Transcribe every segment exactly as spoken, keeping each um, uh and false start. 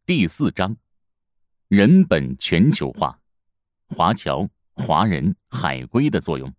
第四章，人本全球化，华侨、华人、海归的作用。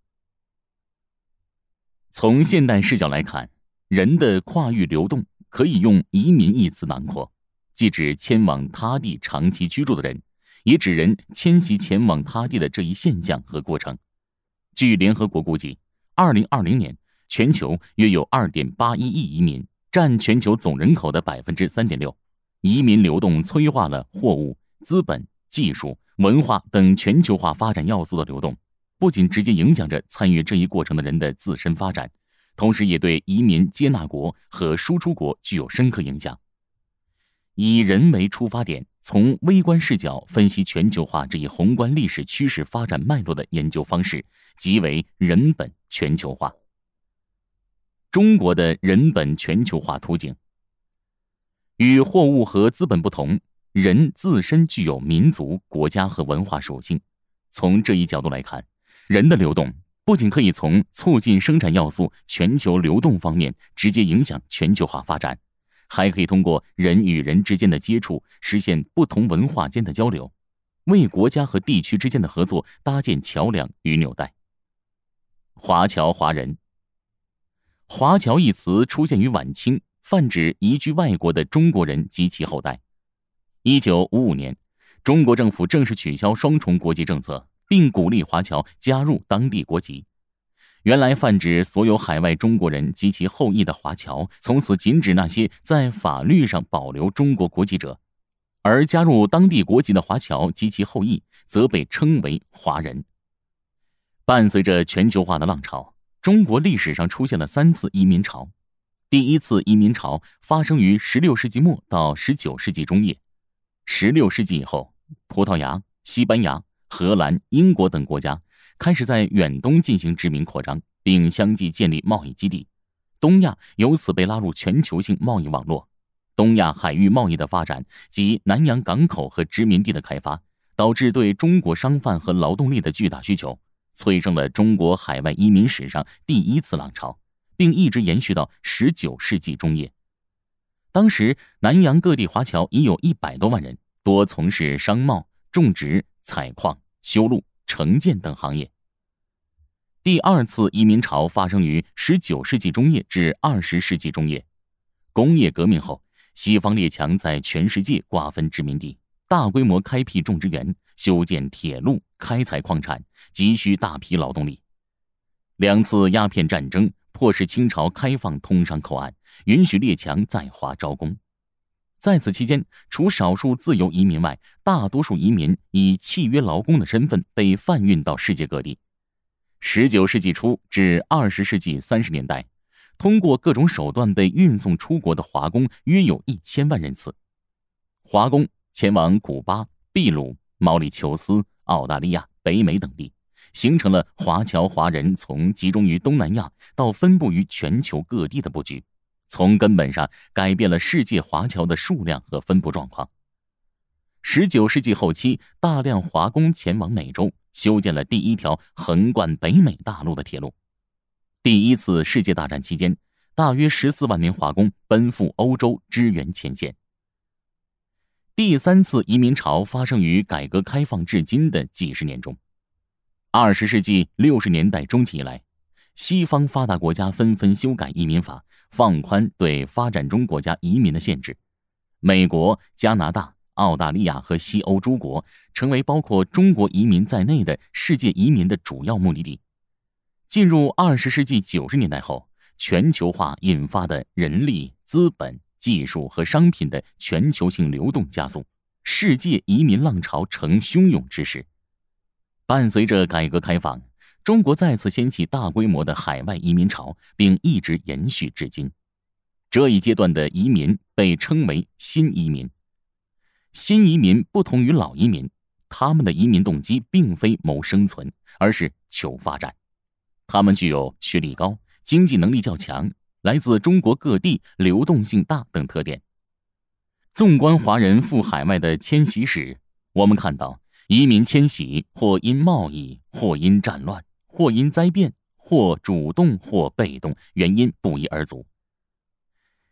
从现代视角来看，人的跨域流动可以用移民一词囊括，既指迁往他地长期居住的人，也指人迁徙前往他地的这一现象和过程。据联合国估计，二零二零年全球约有 二点八一亿移民，占全球总人口的 百分之三点六。移民流动催化了货物、资本、技术、文化等全球化发展要素的流动，不仅直接影响着参与这一过程的人的自身发展，同时也对移民接纳国和输出国具有深刻影响。以人为出发点，从微观视角分析全球化这一宏观历史趋势发展脉络的研究方式，即为人本全球化。中国的人本全球化途径。与货物和资本不同，人自身具有民族、国家和文化属性。从这一角度来看，人的流动不仅可以从促进生产要素全球流动方面直接影响全球化发展，还可以通过人与人之间的接触实现不同文化间的交流，为国家和地区之间的合作搭建桥梁与纽带。华侨华人。华侨一词出现于晚清，泛指移居外国的中国人及其后代。一九五五年，中国政府正式取消双重国籍政策，并鼓励华侨加入当地国籍。原来泛指所有海外中国人及其后裔的华侨，从此仅指那些在法律上保留中国国籍者，而加入当地国籍的华侨及其后裔则被称为华人。伴随着全球化的浪潮，中国历史上出现了三次移民潮。第一次移民潮发生于十六世纪末到十九世纪中叶。十六世纪以后，葡萄牙、西班牙、荷兰、英国等国家开始在远东进行殖民扩张，并相继建立贸易基地，东亚由此被拉入全球性贸易网络。东亚海域贸易的发展及南洋港口和殖民地的开发，导致对中国商贩和劳动力的巨大需求，催生了中国海外移民史上第一次浪潮，并一直延续到十九世纪中叶。当时南洋各地华侨已有一百多万人，多从事商贸、种植、采矿、修路、城建等行业。第二次移民潮发生于十九世纪中叶至二十世纪中叶。工业革命后，西方列强在全世界瓜分殖民地，大规模开辟种植园，修建铁路，开采矿产，急需大批劳动力。两次鸦片战争迫使清朝开放通商口岸，允许列强在华招工。在此期间，除少数自由移民外，大多数移民以契约劳工的身份被贩运到世界各地。十九世纪初至二十世纪三十年代，通过各种手段被运送出国的华工约有一千万人次。华工前往古巴、秘鲁、毛里求斯、澳大利亚、北美等地，形成了华侨华人从集中于东南亚到分布于全球各地的布局，从根本上改变了世界华侨的数量和分布状况。十九世纪后期，大量华工前往美洲，修建了第一条横贯北美大陆的铁路。第一次世界大战期间，大约十四万名华工奔赴欧洲支援前线。第三次移民潮发生于改革开放至今的几十年中。二十世纪六十年代中期以来，西方发达国家纷纷修改移民法，放宽对发展中国家移民的限制。美国、加拿大、澳大利亚和西欧诸国成为包括中国移民在内的世界移民的主要目的地。进入二十世纪九十年代后，全球化引发的人力、资本、技术和商品的全球性流动加速，世界移民浪潮呈汹涌之势。伴随着改革开放，中国再次掀起大规模的海外移民潮，并一直延续至今。这一阶段的移民被称为新移民。新移民不同于老移民，他们的移民动机并非谋生存，而是求发展。他们具有学历高、经济能力较强、来自中国各地、流动性大等特点。纵观华人赴海外的迁徙史，我们看到移民迁徙或因贸易，或因战乱，或因灾变，或主动或被动，原因不一而足。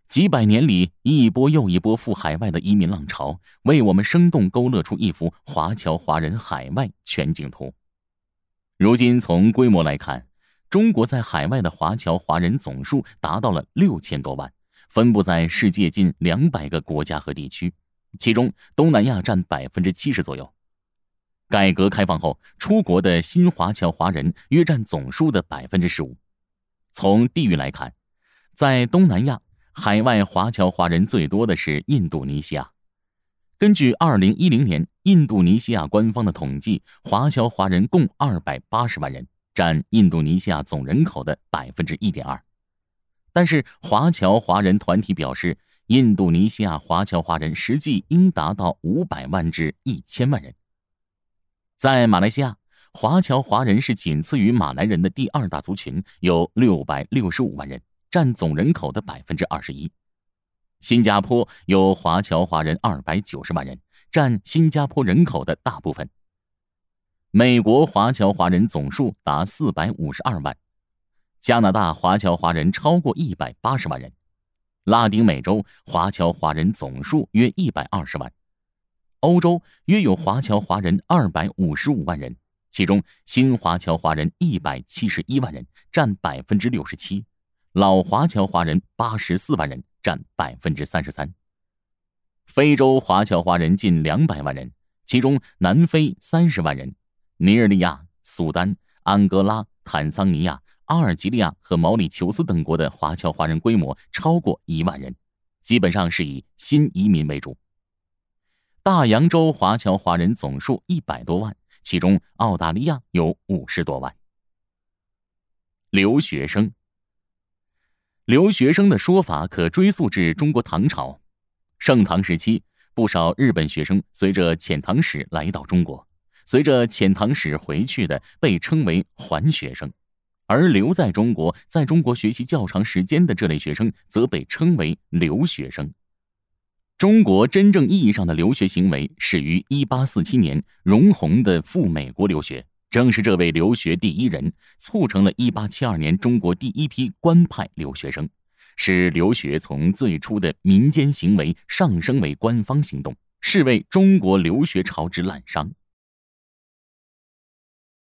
几百年里，一波又一波赴海外的移民浪潮，为我们生动勾勒出一幅华侨华人海外全景图。如今从规模来看，中国在海外的华侨华人总数达到了六千多万，分布在世界近两百个国家和地区，其中东南亚占百分之七十左右。改革开放后，出国的新华侨华人约占总数的百分之十五。从地域来看，在东南亚，海外华侨华人最多的是印度尼西亚。根据二零一零年印度尼西亚官方的统计，华侨华人共二百八十万人，占印度尼西亚总人口的 百分之一点二。但是华侨华人团体表示，印度尼西亚华侨华人实际应达到五百万至一千万人。在马来西亚，华侨华人是仅次于马来人的第二大族群，有六百六十五万人，占总人口的 百分之二十一。新加坡有华侨华人二百九十万人，占新加坡人口的大部分。美国华侨华人总数达四百五十二万，加拿大华侨华人超过一百八十万人，拉丁美洲华侨华人总数约一百二十万，欧洲约有华侨华人二百五十五万人，其中新华侨华人一百七十一万人，占 百分之六十七， 老华侨华人八十四万人，占 百分之三十三。 非洲华侨华人近两百万人，其中南非三十万人，尼日利亚、苏丹、安哥拉、坦桑尼亚、阿尔及利亚和毛里求斯等国的华侨华人规模超过一万人，基本上是以新移民为主。大洋洲华侨华人总数一百多万，其中澳大利亚有五十多万。留学生，留学生的说法可追溯至中国唐朝。盛唐时期，不少日本学生随着遣唐使来到中国，随着遣唐使回去的被称为还学生，而留在中国，在中国学习较长时间的这类学生则被称为留学生。中国真正意义上的留学行为始于一八四七年荣闳的赴美国留学，正是这位留学第一人促成了一八七二年中国第一批官派留学生，使留学从最初的民间行为上升为官方行动，是为中国留学潮之滥觞。